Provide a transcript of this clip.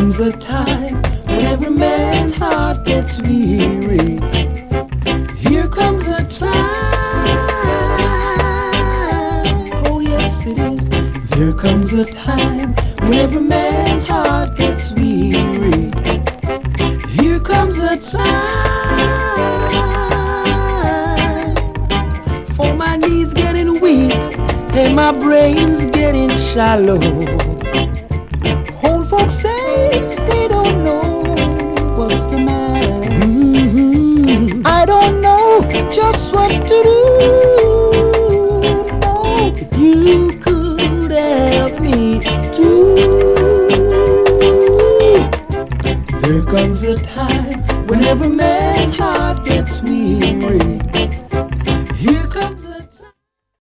comes a time when every man's heart gets weary. Here comes a time, oh yes it is. There comes a time when every man's heart gets weary. Here comes a time for my knees getting weak and my brain's getting shallow. Old folks say they don't know what's the matter. I don't know just what to do. No, you could help me too. There comes a time when every man's heart gets weary.